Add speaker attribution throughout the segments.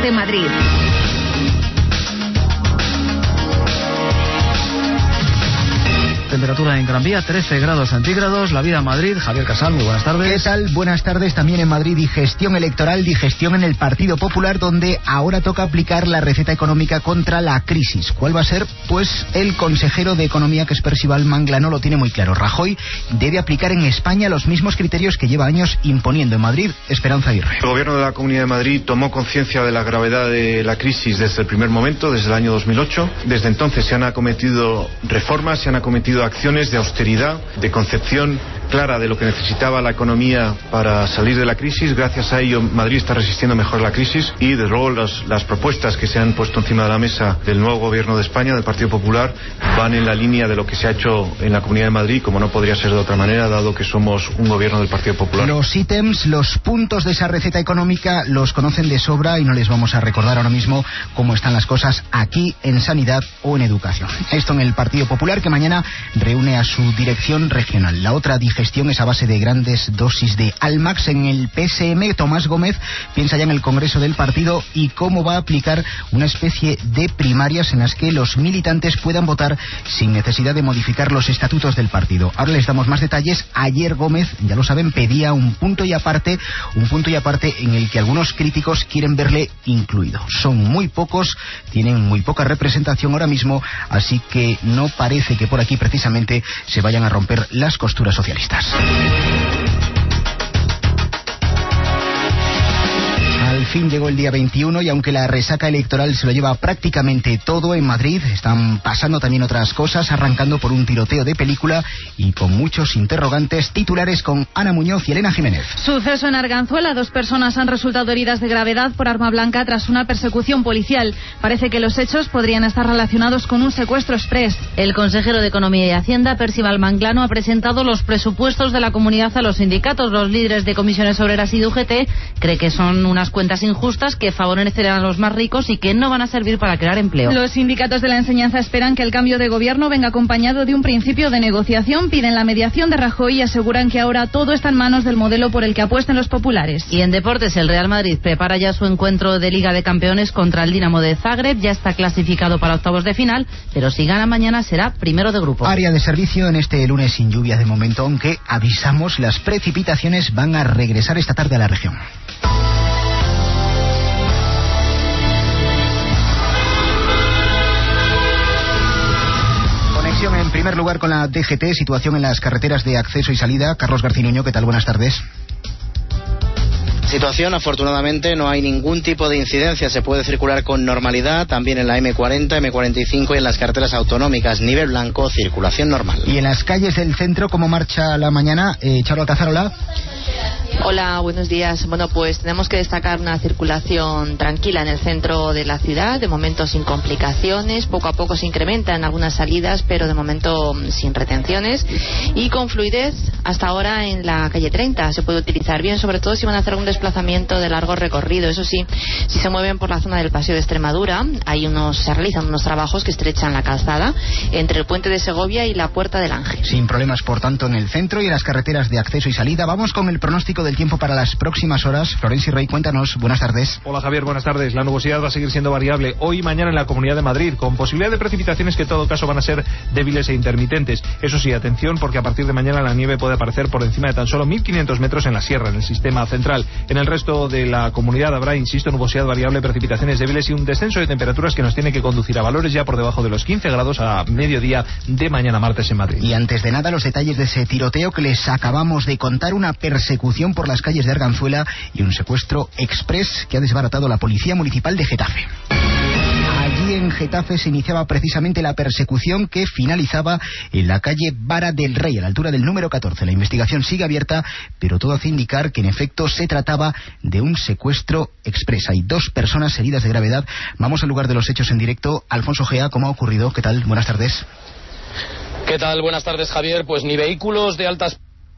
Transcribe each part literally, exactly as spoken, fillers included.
Speaker 1: de Madrid.
Speaker 2: Temperatura en Gran Vía, trece grados centígrados. La vida en Madrid. Javier Casal, muy buenas tardes.
Speaker 3: ¿Qué tal? Buenas tardes. También en Madrid, digestión electoral, digestión en el Partido Popular, donde ahora toca aplicar la receta económica contra la crisis. ¿Cuál va a ser? Pues el consejero de Economía, que es Percival Manglano, lo tiene muy claro. Rajoy debe aplicar en España los mismos criterios que lleva años imponiendo en Madrid. Esperanza Aguirre.
Speaker 4: El gobierno de la Comunidad de Madrid tomó conciencia de la gravedad de la crisis desde el primer momento, desde el año dos mil ocho. Desde entonces se han acometido reformas, se han acometido acciones de austeridad, de concepción clara de lo que necesitaba la economía para salir de la crisis. Gracias a ello Madrid está resistiendo mejor la crisis y desde luego las, las propuestas que se han puesto encima de la mesa del nuevo gobierno de España, del Partido Popular, van en la línea de lo que se ha hecho en la Comunidad de Madrid, como no podría ser de otra manera, dado que somos un gobierno del Partido Popular.
Speaker 3: Los ítems, los puntos de esa receta económica los conocen de sobra y no les vamos a recordar ahora mismo cómo están las cosas aquí en sanidad o en educación. Esto en el Partido Popular, que mañana reúne a su dirección regional. La otra digestión es a base de grandes dosis de Almax. En el P S M, Tomás Gómez piensa ya en el Congreso del partido y cómo va a aplicar una especie de primarias en las que los militantes puedan votar sin necesidad de modificar los estatutos del partido. Ahora les damos más detalles. Ayer Gómez, ya lo saben, pedía un punto y aparte, un punto y aparte en el que algunos críticos quieren verle incluido. Son muy pocos, tienen muy poca representación ahora mismo, así que no parece que por aquí precisamente se vayan a romper las costuras socialistas. Al fin llegó el día veintiuno y aunque la resaca electoral se lo lleva prácticamente todo en Madrid, están pasando también otras cosas, arrancando por un tiroteo de película y con muchos interrogantes. Titulares con Ana Muñoz y Elena Jiménez.
Speaker 5: Suceso en Arganzuela. Dos personas han resultado heridas de gravedad por arma blanca tras una persecución policial. Parece que los hechos podrían estar relacionados con un secuestro exprés.
Speaker 6: El consejero de Economía y Hacienda, Percival Manglano, ha presentado los presupuestos de la comunidad a los sindicatos. Los líderes de comisiones obreras y de U G T cree que son unas cuentas injustas que favorecerán a los más ricos y que no van a servir para crear empleo.
Speaker 5: Los sindicatos de la enseñanza esperan que el cambio de gobierno venga acompañado de un principio de negociación, piden la mediación de Rajoy y aseguran que ahora todo está en manos del modelo por el que apuesten los populares.
Speaker 6: Y en deportes, el Real Madrid prepara ya su encuentro de Liga de Campeones contra el Dinamo de Zagreb. Ya está clasificado para octavos de final, pero si gana mañana será primero de grupo.
Speaker 3: Área de servicio en este lunes sin lluvias de momento, aunque avisamos, las precipitaciones van a regresar esta tarde a la región. En primer lugar con la D G T, situación en las carreteras de acceso y salida. Carlos Garcinuño, ¿qué tal? Buenas tardes.
Speaker 7: Situación, afortunadamente no hay ningún tipo de incidencia, se puede circular con normalidad, también en la eme cuarenta, eme cuarenta y cinco y en las carreteras autonómicas, nivel blanco, circulación normal.
Speaker 3: Y en las calles del centro, ¿cómo marcha la mañana? Eh, Charo Alcázar, hola.
Speaker 8: Hola, buenos días. Bueno, pues tenemos que destacar una circulación tranquila en el centro de la ciudad, de momento sin complicaciones, poco a poco se incrementa en algunas salidas, pero de momento sin retenciones y con fluidez hasta ahora en la calle treinta. Se puede utilizar bien, sobre todo si van a hacer un desplazamiento de largo recorrido. Eso sí, si se mueven por la zona del Paseo de Extremadura, hay unos, se realizan unos trabajos que estrechan la calzada entre el puente de Segovia y la Puerta del Ángel.
Speaker 3: Sin problemas, por tanto, en el centro y en las carreteras de acceso y salida. Vamos con el pronóstico del tiempo para las próximas horas. Florencio Rey, cuéntanos. Buenas tardes.
Speaker 9: Hola Javier, buenas tardes. La nubosidad va a seguir siendo variable hoy y mañana en la Comunidad de Madrid, con posibilidad de precipitaciones que en todo caso van a ser débiles e intermitentes. Eso sí, atención, porque a partir de mañana la nieve puede aparecer por encima de tan solo mil quinientos metros en la sierra, en el sistema central. En el resto de la comunidad habrá, insisto, nubosidad variable, precipitaciones débiles y un descenso de temperaturas que nos tiene que conducir a valores ya por debajo de los quince grados a mediodía de mañana martes en Madrid.
Speaker 3: Y antes de nada, los detalles de ese tiroteo que les acabamos de contar, una persecución por las calles de Arganzuela y un secuestro express que ha desbaratado la Policía Municipal de Getafe. Allí en Getafe se iniciaba precisamente la persecución que finalizaba en la calle Vara del Rey, a la altura del número catorce. La investigación sigue abierta, pero todo hace indicar que en efecto se trataba de un secuestro express. Hay dos personas heridas de gravedad. Vamos al lugar de los hechos en directo. Alfonso Gea, ¿cómo ha ocurrido? ¿Qué tal? Buenas tardes.
Speaker 10: ¿Qué tal? Buenas tardes, Javier. Pues ni vehículos de altas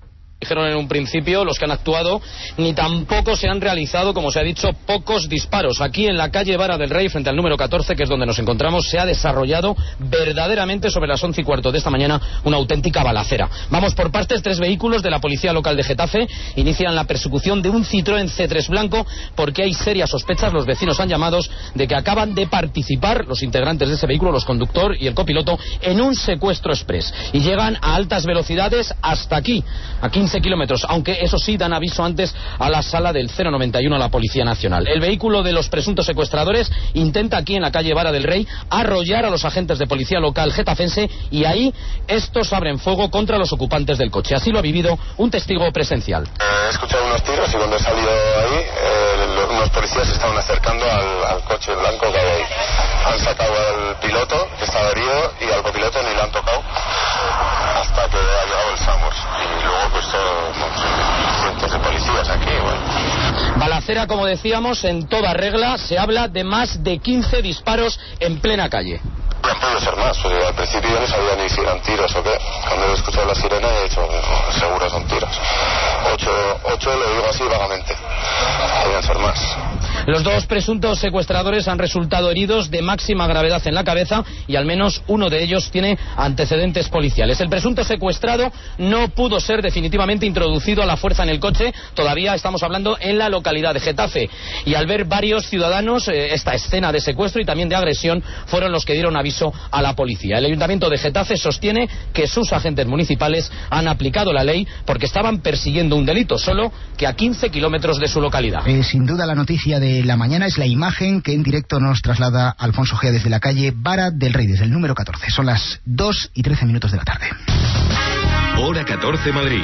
Speaker 1: Dijeron en un principio los que han actuado, ni tampoco se han realizado, como se ha dicho, pocos disparos. Aquí en la calle Vara del Rey, frente al número catorce, que es donde nos encontramos, se ha desarrollado verdaderamente sobre las once y cuarto de esta mañana una auténtica balacera. Vamos por partes. Tres vehículos de la policía local de Getafe inician la persecución de un Citroën C tres blanco porque hay serias sospechas, los vecinos han llamado, de que acaban de participar los integrantes de ese vehículo, los conductor y el copiloto, en un secuestro express. Y llegan a altas velocidades hasta aquí, a quince kilómetros, aunque eso sí dan aviso antes a la sala del cero noventa y uno a la Policía Nacional. El vehículo de los presuntos secuestradores intenta aquí en la calle Vara del Rey arrollar a los agentes de policía local getafense y ahí estos abren fuego contra los ocupantes del coche. Así lo ha vivido un testigo presencial.
Speaker 10: He escuchado unos tiros y cuando he salido ahí eh, unos policías se estaban acercando al, al coche blanco que hay ahí. Han sacado al piloto que estaba herido y al copiloto ni le han tocado hasta que ha llegado el SAMUR. Y luego pues todos cientos de policías aquí, bueno.
Speaker 1: Balacera, como decíamos, en toda regla. Se habla de más de quince disparos en plena calle.
Speaker 10: Han podido ser más, porque al principio yo no sabía ni si eran tiros o qué. Cuando he escuchado la sirena he dicho, seguro son tiros. Ocho, ocho lo digo así vagamente. Podrían ser más.
Speaker 1: Los dos presuntos secuestradores han resultado heridos de máxima gravedad en la cabeza y al menos uno de ellos tiene antecedentes policiales. El presunto secuestrado no pudo ser definitivamente introducido a la fuerza en el coche. Todavía estamos hablando en la localidad de Getafe. Y al ver varios ciudadanos eh, esta escena de secuestro y también de agresión, fueron los que dieron aviso a la policía. El Ayuntamiento de Getafe sostiene que sus agentes municipales han aplicado la ley porque estaban persiguiendo un delito, solo que a quince kilómetros de su localidad.
Speaker 3: Eh, sin duda la noticia de la mañana es la imagen que en directo nos traslada Alfonso Gea desde la calle Vara del Rey, desde el número catorce. Son las dos y trece minutos de la tarde.
Speaker 11: Hora catorce Madrid.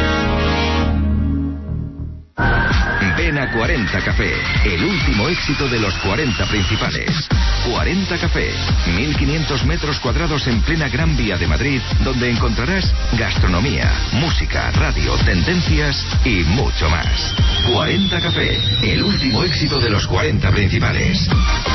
Speaker 11: Ven a cuarenta Café, el último éxito de los cuarenta principales. cuarenta Café, mil quinientos metros cuadrados en plena Gran Vía de Madrid, donde encontrarás gastronomía, música, radio, tendencias y mucho más. cuarenta Café, el último éxito de los cuarenta principales.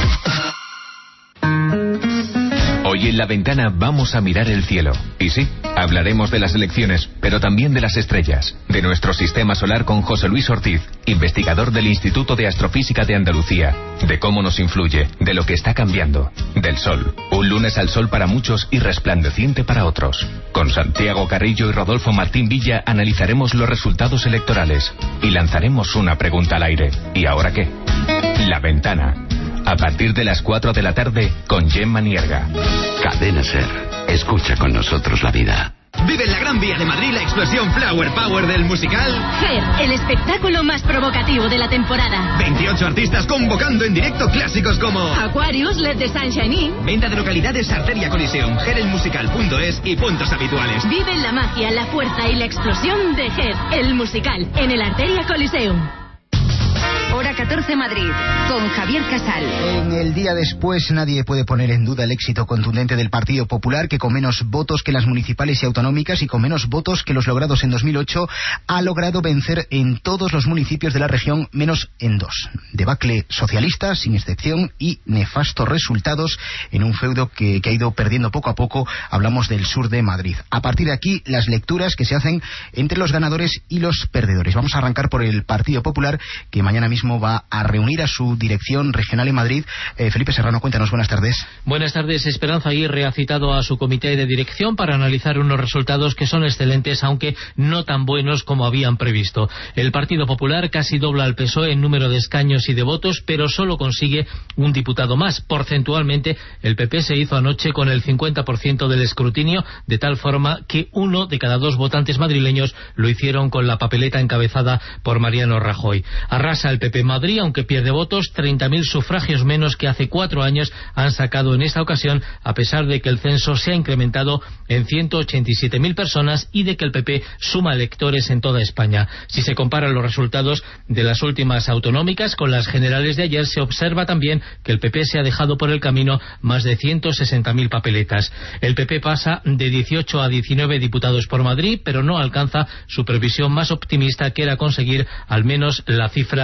Speaker 11: Hoy en La Ventana vamos a mirar el cielo. Y sí, hablaremos de las elecciones, pero también de las estrellas, de nuestro sistema solar con José Luis Ortiz, investigador del Instituto de Astrofísica de Andalucía, de cómo nos influye, de lo que está cambiando, del sol. Un lunes al sol para muchos y resplandeciente para otros. Con Santiago Carrillo y Rodolfo Martín Villa analizaremos los resultados electorales y lanzaremos una pregunta al aire. ¿Y ahora qué? La Ventana. A partir de las cuatro de la tarde con Gemma Nierga.
Speaker 12: Cadena Ser. Escucha con nosotros la vida.
Speaker 13: Vive en la Gran Vía de Madrid la explosión Flower Power del musical
Speaker 14: Hair, el espectáculo más provocativo de la temporada.
Speaker 13: veintiocho artistas convocando en directo clásicos como
Speaker 14: Aquarius, Let the Sunshine In.
Speaker 13: Venta de localidades Arteria Coliseum, hair el musical punto es y puntos habituales.
Speaker 14: Vive la magia, la fuerza y la explosión de Hair, el musical, en el Arteria Coliseum. Hora catorce Madrid, con Javier Casal.
Speaker 3: En el día después nadie puede poner en duda el éxito contundente del Partido Popular, que con menos votos que las municipales y autonómicas y con menos votos que los logrados en dos mil ocho ha logrado vencer en todos los municipios de la región menos en dos. Debacle socialista sin excepción y nefastos resultados en un feudo que, que ha ido perdiendo poco a poco. Hablamos del sur de Madrid. A partir de aquí, las lecturas que se hacen entre los ganadores y los perdedores. Vamos a arrancar por el Partido Popular, que mañana mismo va a reunir a su dirección regional en Madrid. Eh, Felipe Serrano, cuéntanos, buenas tardes.
Speaker 15: Buenas tardes. Esperanza Aguirre ha citado a su comité de dirección para analizar unos resultados que son excelentes, aunque no tan buenos como habían previsto. El Partido Popular casi dobla al P S O E en número de escaños y de votos, pero solo consigue un diputado más. Porcentualmente, el P P se hizo anoche con el cincuenta por ciento del escrutinio, de tal forma que uno de cada dos votantes madrileños lo hicieron con la papeleta encabezada por Mariano Rajoy. Arrasa el P P Madrid, aunque pierde votos. Treinta mil sufragios menos que hace cuatro años han sacado en esta ocasión, a pesar de que el censo se ha incrementado en ciento ochenta y siete mil personas y de que el P P suma electores en toda España. Si se comparan los resultados de las últimas autonómicas con las generales de ayer, se observa también que el P P se ha dejado por el camino más de ciento sesenta mil papeletas. El P P pasa de dieciocho a diecinueve diputados por Madrid, pero no alcanza su previsión más optimista, que era conseguir al menos la cifra de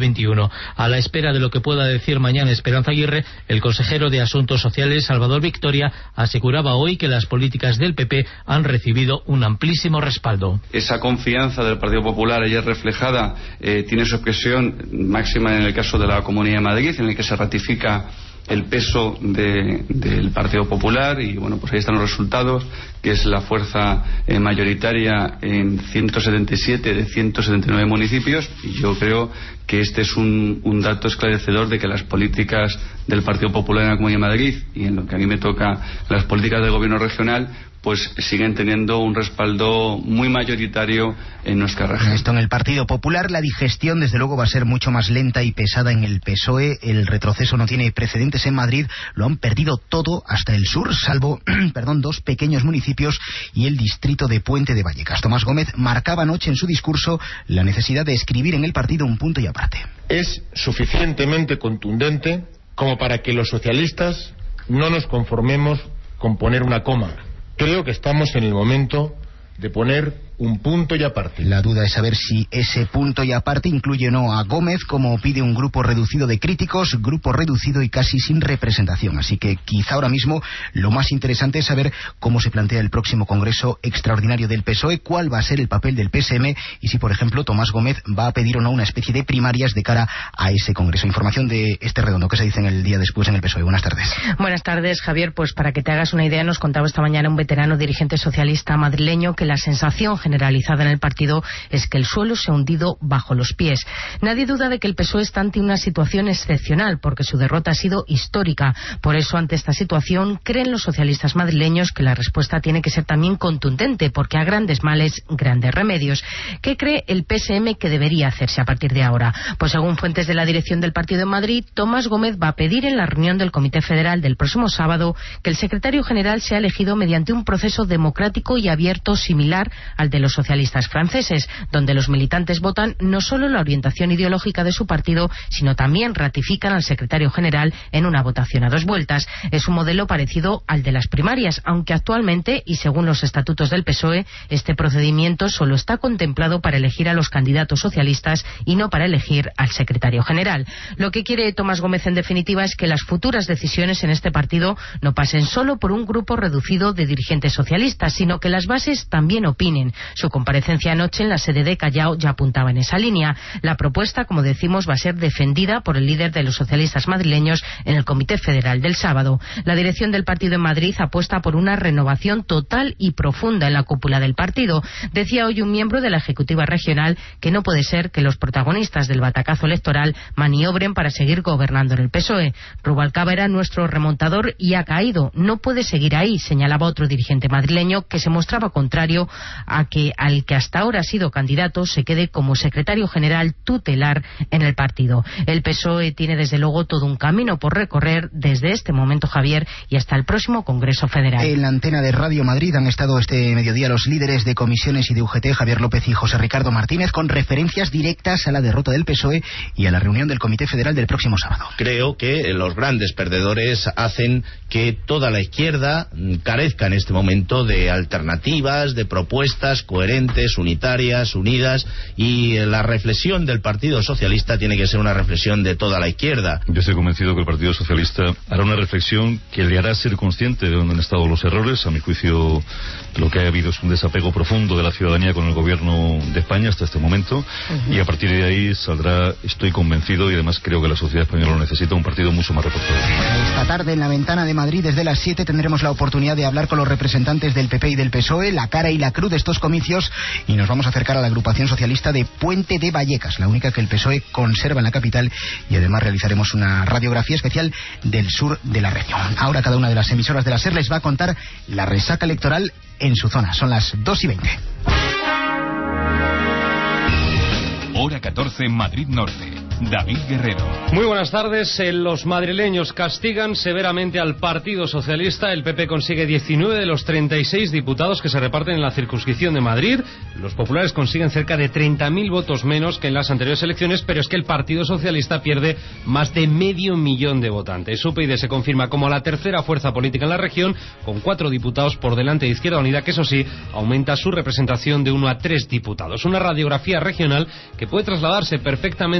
Speaker 15: veintiuno. A la espera de lo que pueda decir mañana Esperanza Aguirre, el consejero de Asuntos Sociales, Salvador Victoria, aseguraba hoy que las políticas del P P han recibido un amplísimo respaldo.
Speaker 16: Esa confianza del Partido Popular ayer reflejada eh, tiene su expresión máxima en el caso de la Comunidad de Madrid, en el que se ratifica el peso de, del Partido Popular y bueno, pues ahí están los resultados, que es la fuerza eh, mayoritaria en ciento setenta y siete de ciento setenta y nueve municipios, y yo creo que este es un, un dato esclarecedor de que las políticas del Partido Popular en la Comunidad de Madrid y en lo que a mí me toca las políticas del gobierno regional pues siguen teniendo un respaldo muy mayoritario en nuestra región.
Speaker 3: Esto en el Partido Popular, la digestión desde luego va a ser mucho más lenta y pesada en el P S O E. El retroceso no tiene precedentes en Madrid, lo han perdido todo hasta el sur, salvo perdón, dos pequeños municipios y el distrito de Puente de Vallecas. Tomás Gómez marcaba anoche en su discurso la necesidad de escribir en el partido un punto y aparte.
Speaker 17: Es suficientemente contundente como para que los socialistas no nos conformemos con poner una coma. Creo que estamos en el momento de poner un punto y aparte.
Speaker 3: La duda es saber si ese punto y aparte incluye o no a Gómez, como pide un grupo reducido de críticos, grupo reducido y casi sin representación. Así que quizá ahora mismo lo más interesante es saber cómo se plantea el próximo Congreso Extraordinario del P S O E, cuál va a ser el papel del P S M y si, por ejemplo, Tomás Gómez va a pedir o no una especie de primarias de cara a ese Congreso. Información de este redondo que se dice en el día después en el P S O E. Buenas tardes.
Speaker 18: Buenas tardes, Javier. Pues para que te hagas una idea, nos contaba esta mañana un veterano dirigente socialista madrileño que la sensación generalizada en el partido es que el suelo se ha hundido bajo los pies. Nadie duda de que el P S O E está ante una situación excepcional porque su derrota ha sido histórica. Por eso, ante esta situación, creen los socialistas madrileños que la respuesta tiene que ser también contundente, porque a grandes males, grandes remedios. ¿Qué cree el P S M que debería hacerse a partir de ahora? Pues según fuentes de la dirección del partido en Madrid, Tomás Gómez va a pedir en la reunión del Comité Federal del próximo sábado que el secretario general sea elegido mediante un proceso democrático y abierto similar al de los socialistas franceses, donde los militantes votan no solo la orientación ideológica de su partido, sino también ratifican al secretario general en una votación a dos vueltas. Es un modelo parecido al de las primarias, aunque actualmente, y según los estatutos del P S O E, este procedimiento solo está contemplado para elegir a los candidatos socialistas y no para elegir al secretario general. Lo que quiere Tomás Gómez, en definitiva, es que las futuras decisiones en este partido no pasen solo por un grupo reducido de dirigentes socialistas, sino que las bases también opinen. Su comparecencia anoche en la sede de Callao ya apuntaba en esa línea. La propuesta, como decimos, va a ser defendida por el líder de los socialistas madrileños en el Comité Federal del sábado. La dirección del partido en Madrid apuesta por una renovación total y profunda en la cúpula del partido. Decía hoy un miembro de la Ejecutiva Regional que no puede ser que los protagonistas del batacazo electoral maniobren para seguir gobernando en el P S O E. Rubalcaba era nuestro remontador y ha caído. No puede seguir ahí, señalaba otro dirigente madrileño que se mostraba contrario a que al que hasta ahora ha sido candidato se quede como secretario general tutelar en el partido. El P S O E tiene desde luego todo un camino por recorrer desde este momento, Javier, y hasta el próximo Congreso Federal.
Speaker 3: En la antena de Radio Madrid han estado este mediodía los líderes de comisiones y de U G T, Javier López y José Ricardo Martínez, con referencias directas a la derrota del P S O E y a la reunión del Comité Federal del próximo sábado.
Speaker 19: Creo que los grandes perdedores hacen que toda la izquierda carezca en este momento de alternativas, de propuestas coherentes, unitarias, unidas, y la reflexión del Partido Socialista tiene que ser una reflexión de toda la izquierda.
Speaker 20: Yo estoy convencido que el Partido Socialista hará una reflexión que le hará ser consciente de dónde han estado los errores. A mi juicio, lo que ha habido es un desapego profundo de la ciudadanía con el gobierno de España hasta este momento, uh-huh. y a partir de ahí saldrá, estoy convencido, y además creo que la sociedad española lo necesita, un partido mucho más reforzado.
Speaker 3: Esta tarde en la ventana de Madrid, desde las siete, tendremos la oportunidad de hablar con los representantes del P P y del P S O E, la cara y la cruz de estos comicios, y nos vamos a acercar a la agrupación socialista de Puente de Vallecas, la única que el P S O E conserva en la capital, y además realizaremos una radiografía especial del sur de la región. Ahora cada una de las emisoras de la SER les va a contar la resaca electoral en su zona. Son las dos y veinte.
Speaker 11: Hora catorce, Madrid Norte. David Guerrero.
Speaker 21: Muy buenas tardes. Los madrileños castigan severamente al Partido Socialista. El P P consigue diecinueve de los treinta y seis diputados que se reparten en la circunscripción de Madrid. Los populares consiguen cerca de treinta mil votos menos que en las anteriores elecciones, pero es que el Partido Socialista pierde más de medio millón de votantes. U P YD se confirma como la tercera fuerza política en la región, con cuatro diputados por delante de Izquierda Unida, que eso sí, aumenta su representación de uno a tres diputados. Una radiografía regional que puede trasladarse perfectamente al norte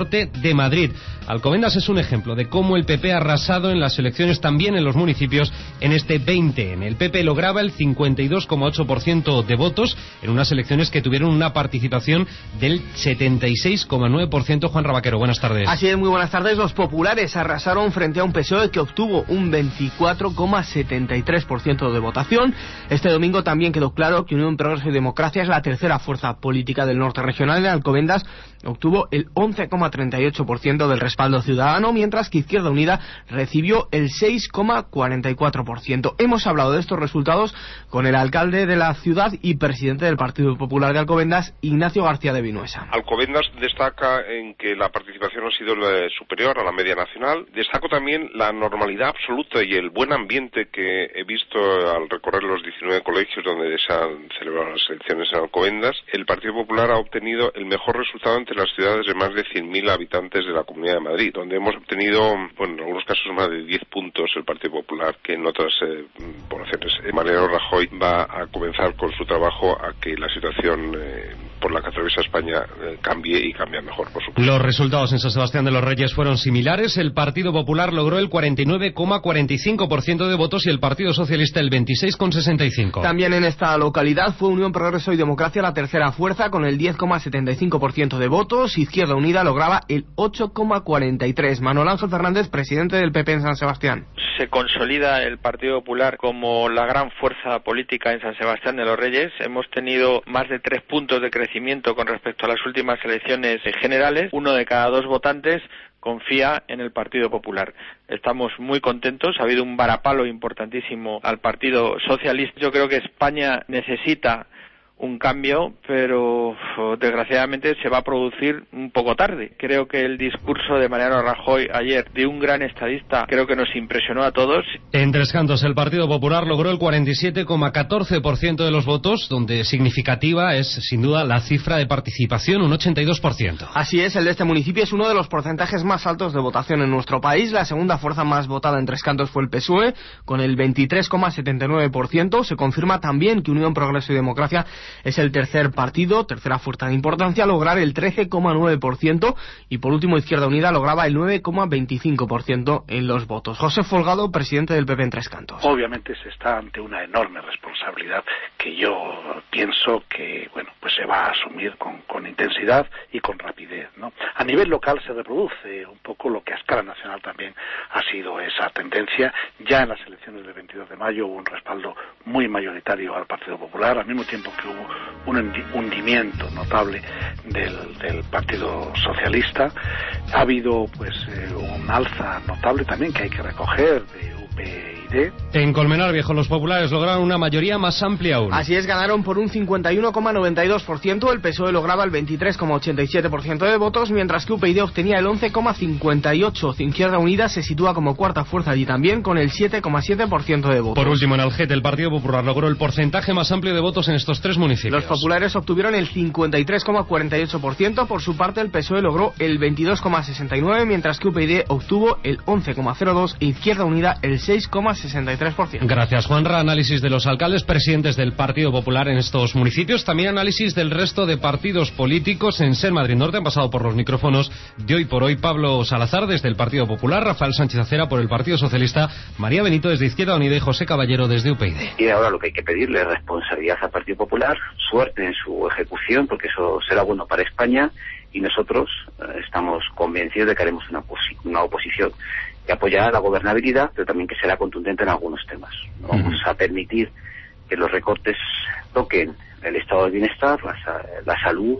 Speaker 21: norte de Madrid. Alcobendas es un ejemplo de cómo el P P ha arrasado en las elecciones, también en los municipios, en este veinte ene. El P P lograba el cincuenta y dos coma ocho por ciento de votos en unas elecciones que tuvieron una participación del setenta y seis coma nueve por ciento. Juan Rabaquero, buenas tardes.
Speaker 2: Así es, muy buenas tardes. Los populares arrasaron frente a un P S O E que obtuvo un veinticuatro coma setenta y tres por ciento de votación. Este domingo también quedó claro que Unión, Progreso y Democracia es la tercera fuerza política del norte regional. En Alcobendas obtuvo el once coma treinta y ocho por ciento del respaldo ciudadano, mientras que Izquierda Unida recibió el seis coma cuarenta y cuatro por ciento. Hemos hablado de estos resultados con el alcalde de la ciudad y presidente del Partido Popular de Alcobendas, Ignacio García de Vinuesa.
Speaker 22: Alcobendas destaca en que la participación ha sido superior a la media nacional. Destaco también la normalidad absoluta y el buen ambiente que he visto al recorrer los diecinueve colegios donde se han celebrado las elecciones en Alcobendas. El Partido Popular ha obtenido el mejor resultado entre las ciudades de más de cien mil habitantes de la Comunidad de Madrid, donde hemos obtenido, bueno, en algunos casos más de diez puntos el Partido Popular que en otras eh, poblaciones. Mariano Rajoy va a comenzar con su trabajo a que la situación eh, por la que atraviesa España eh, cambie y cambie mejor, por supuesto.
Speaker 21: Los resultados en San Sebastián de los Reyes fueron similares. El Partido Popular logró el cuarenta y nueve coma cuarenta y cinco por ciento de votos y el Partido Socialista el veintiséis coma sesenta y cinco por ciento.
Speaker 2: También en esta localidad fue Unión, Progreso y Democracia la tercera fuerza con el diez coma setenta y cinco por ciento de votos. Izquierda Unida lograba el ocho coma cuarenta y tres por ciento. Manuel Ángel Fernández, presidente del P P en San Sebastián.
Speaker 23: Se consolida el Partido Popular como la gran fuerza política en San Sebastián de los Reyes. Hemos tenido más de tres puntos de crecimiento con respecto a las últimas elecciones generales. Uno de cada dos votantes confía en el Partido Popular. Estamos muy contentos. Ha habido un varapalo importantísimo al Partido Socialista. Yo creo que España necesita un cambio, pero desgraciadamente se va a producir un poco tarde. Creo que el discurso de Mariano Rajoy ayer, de un gran estadista, creo que nos impresionó a todos.
Speaker 21: En Tres Cantos, el Partido Popular logró el cuarenta y siete coma catorce por ciento de los votos, donde significativa es, sin duda, la cifra de participación, un ochenta y dos por ciento.
Speaker 2: Así es, el de este municipio es uno de los porcentajes más altos de votación en nuestro país. La segunda fuerza más votada en Tres Cantos fue el P S O E, con el veintitrés coma setenta y nueve por ciento. Se confirma también que Unión, Progreso y Democracia es el tercer partido, tercera fuerza de importancia, a lograr el trece coma nueve por ciento, y por último Izquierda Unida lograba el nueve coma veinticinco por ciento en los votos. José Folgado, presidente del P P en Tres Cantos.
Speaker 24: Obviamente se está ante una enorme responsabilidad que yo pienso que, bueno, pues se va a asumir con, con intensidad y con rapidez, ¿no? A nivel local se reproduce un poco lo que a escala nacional también ha sido esa tendencia. Ya en las elecciones del veintidós de mayo hubo un respaldo muy mayoritario al Partido Popular, al mismo tiempo que hubo un hundimiento notable del, del Partido Socialista. Ha habido pues eh, un alza notable también que hay que recoger de U P y D.
Speaker 21: En Colmenar Viejo los populares lograron una mayoría más amplia aún.
Speaker 2: Así es, ganaron por un cincuenta y uno coma noventa y dos por ciento, el P S O E lograba el veintitrés coma ochenta y siete por ciento de votos, mientras que U P y D obtenía el once coma cincuenta y ocho por ciento. Izquierda Unida se sitúa como cuarta fuerza allí también, con el siete coma siete por ciento de votos.
Speaker 21: Por último, en Algete, el Partido Popular logró el porcentaje más amplio de votos en estos tres municipios.
Speaker 2: Los populares obtuvieron el cincuenta y tres coma cuarenta y ocho por ciento, por su parte el P S O E logró el veintidós coma sesenta y nueve por ciento, mientras que U P y D obtuvo el once coma cero dos por ciento e Izquierda Unida el seis coma sesenta y tres por ciento.
Speaker 21: Gracias, Juanra. Análisis de los alcaldes presidentes del Partido Popular en estos municipios. También análisis del resto de partidos políticos. En Ser Madrid Norte han pasado por los micrófonos de Hoy por Hoy Pablo Salazar desde el Partido Popular, Rafael Sánchez Acera por el Partido Socialista, María Benito desde Izquierda Unida y José Caballero desde U P y D.
Speaker 25: Y ahora lo que hay que pedirle es responsabilidad al Partido Popular, suerte en su ejecución, porque eso será bueno para España, y nosotros eh, estamos convencidos de que haremos una, posi- una oposición que apoyará la gobernabilidad, pero también que será contundente en algunos temas. No vamos uh-huh. a permitir que los recortes toquen el estado de bienestar, la, la salud,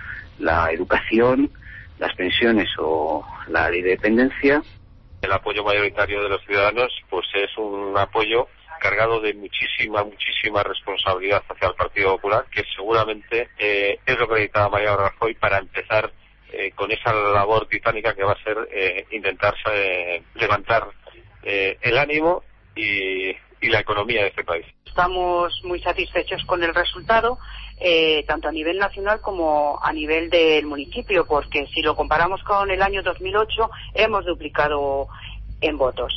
Speaker 25: la educación, las pensiones o la ley de dependencia.
Speaker 26: El apoyo mayoritario de los ciudadanos pues es un apoyo cargado de muchísima, muchísima responsabilidad hacia el Partido Popular, que seguramente eh, es lo que necesitaba Mariano Rajoy para empezar eh, con esa labor titánica que va a ser eh, intentar eh, levantar eh, el ánimo y, y la economía de este país.
Speaker 27: Estamos muy satisfechos con el resultado, eh, tanto a nivel nacional como a nivel del municipio, porque si lo comparamos con el año dos mil ocho, hemos duplicado en votos.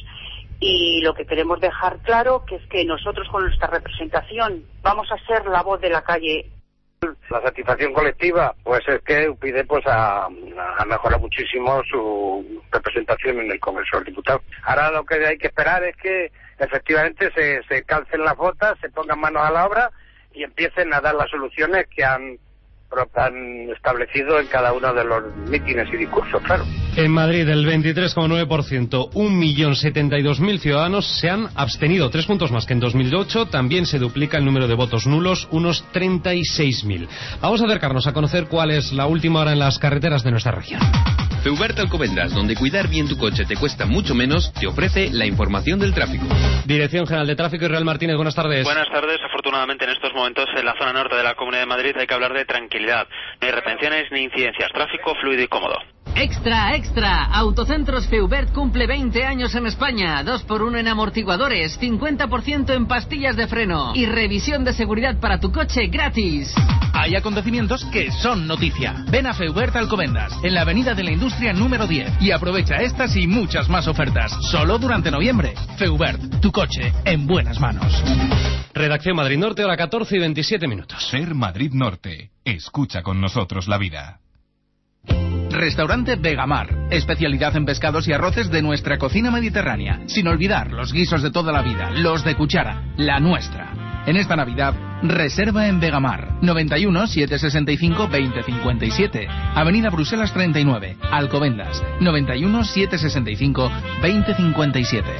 Speaker 27: Y lo que queremos dejar claro que es que nosotros con nuestra representación vamos a ser la voz de la calle
Speaker 4: La satisfacción colectiva, pues es que U P yD pues ha, ha mejorado muchísimo su representación en el Congreso de los Diputados. Ahora lo que hay que esperar es que efectivamente se, se calcen las botas, se pongan manos a la obra y empiecen a dar las soluciones que han, han establecido en cada uno de los mítines y discursos, claro.
Speaker 21: En Madrid, el veintitrés coma nueve por ciento, un millón setenta y dos mil ciudadanos se han abstenido, tres puntos más que en dos mil ocho. También se duplica el número de votos nulos, unos treinta y seis mil. Vamos a acercarnos a conocer cuál es la última hora en las carreteras de nuestra región.
Speaker 5: Feubert Alcobendas, donde cuidar bien tu coche te cuesta mucho menos, te ofrece la información del tráfico.
Speaker 21: Dirección General de Tráfico, Israel Martínez, buenas tardes.
Speaker 6: Buenas tardes. Afortunadamente en estos momentos en la zona norte de la Comunidad de Madrid hay que hablar de tranquilidad. No hay retenciones ni incidencias. Tráfico fluido y cómodo.
Speaker 7: Extra, extra. Autocentros Feubert cumple veinte años en España. dos por uno en amortiguadores, cincuenta por ciento en pastillas de freno y revisión de seguridad para tu coche gratis.
Speaker 8: Hay acontecimientos que son noticia. Ven a Feubert Alcobendas, en la Avenida de la Industria número diez, y aprovecha estas y muchas más ofertas, solo durante noviembre. Feubert, tu coche en buenas manos.
Speaker 21: Redacción Madrid Norte, hora catorce y veintisiete minutos.
Speaker 9: Ser Madrid Norte. Escucha con nosotros la vida.
Speaker 8: Restaurante Vegamar, especialidad en pescados y arroces de nuestra cocina mediterránea, sin olvidar los guisos de toda la vida, los de cuchara, la nuestra. En esta Navidad, reserva en Vegamar, noventa y uno, setecientos sesenta y cinco, veinte cincuenta y siete, Avenida Bruselas treinta y nueve, Alcobendas, noventa y uno, setecientos sesenta y cinco, veinte cincuenta y siete.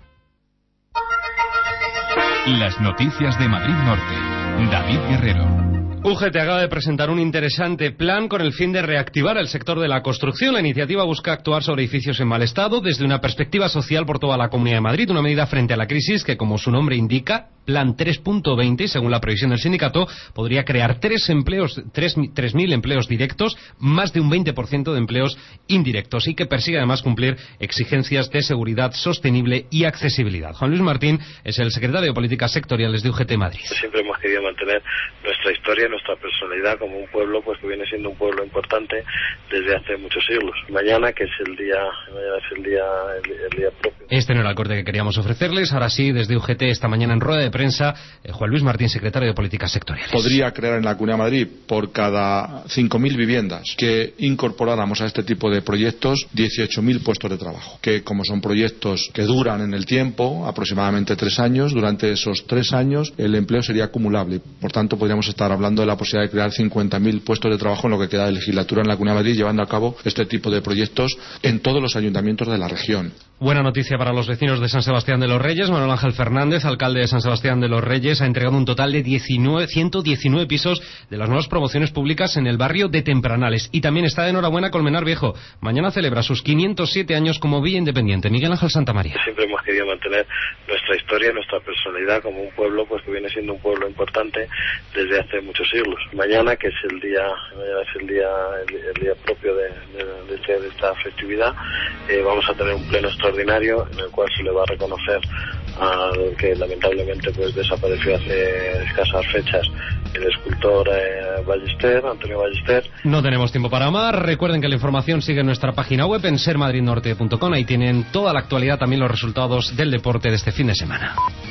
Speaker 9: Las noticias de Madrid Norte. David Guerrero.
Speaker 21: U G T acaba de presentar un interesante plan con el fin de reactivar el sector de la construcción. La iniciativa busca actuar sobre edificios en mal estado desde una perspectiva social por toda la Comunidad de Madrid, una medida frente a la crisis que, como su nombre indica, Plan tres punto veinte, y según la previsión del sindicato, podría crear tres empleos, tres mil empleos directos, más de un veinte por ciento de empleos indirectos, y que persigue además cumplir exigencias de seguridad sostenible y accesibilidad. Juan Luis Martín es el secretario de Políticas Sectoriales de U G T Madrid.
Speaker 10: Siempre hemos querido mantener nuestra historia, nuestra personalidad como un pueblo, pues que viene siendo un pueblo importante desde hace muchos siglos. Mañana, que es el día, mañana es el día, el, el día propio.
Speaker 21: Este no era el corte que queríamos ofrecerles. Ahora sí, desde U G T esta mañana en rueda de prensa, eh, Juan Luis Martín, secretario de Políticas Sectoriales.
Speaker 28: Podría crear en la Comunidad de Madrid, por cada cinco mil viviendas que incorporáramos a este tipo de proyectos, dieciocho mil puestos de trabajo, que como son proyectos que duran en el tiempo, aproximadamente tres años, durante esos tres años el empleo sería acumulable. Por tanto, podríamos estar hablando de la posibilidad de crear cincuenta mil puestos de trabajo en lo que queda de legislatura en la Comunidad de Madrid, llevando a cabo este tipo de proyectos en todos los ayuntamientos de la región.
Speaker 21: Buena noticia para los vecinos de San Sebastián de los Reyes. Manuel Ángel Fernández, alcalde de San Sebastián de los Reyes, ha entregado un total de ciento diecinueve pisos de las nuevas promociones públicas en el barrio de Tempranales. Y también está de enhorabuena Colmenar Viejo. Mañana celebra sus quinientos siete años como villa independiente. Miguel Ángel Santamaría.
Speaker 10: Siempre hemos querido mantener nuestra historia, nuestra personalidad como un pueblo, pues que viene siendo un pueblo importante desde hace muchos siglos. Mañana, que es el día, mañana es el día, el, el día propio de, de, de, este, de esta festividad, eh, vamos a tener un pleno extraordinario en el cual se le va a reconocer al que lamentablemente pues desapareció hace escasas fechas, el escultor eh, Ballester, Antonio Ballester.
Speaker 21: No tenemos tiempo para más. Recuerden que la información sigue en nuestra página web en ser madrid norte punto com. Ahí tienen toda la actualidad, también los resultados del deporte de este fin de semana.